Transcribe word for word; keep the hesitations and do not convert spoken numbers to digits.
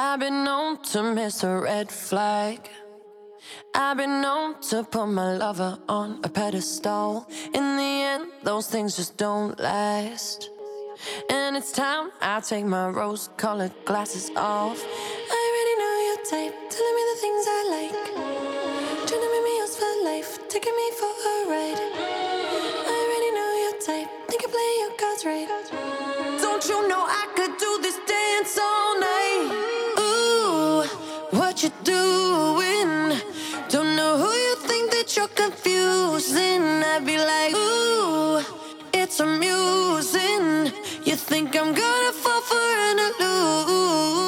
I've been known to miss a red flag. I've been known to put my lover on a pedestal. In the end, those things just don't last. And it's time I take my rose-colored glasses off. I already know your type, telling me the things I like, trying to make me yours for life, taking me for a ride. I already know your type, think you play your cards right. Don't you know I could do this dance all night? Ooh, what you doing? Don't know who you think that you're confusing. I'd be like, ooh, it's amusing. You think I'm gonna fall for an illusion?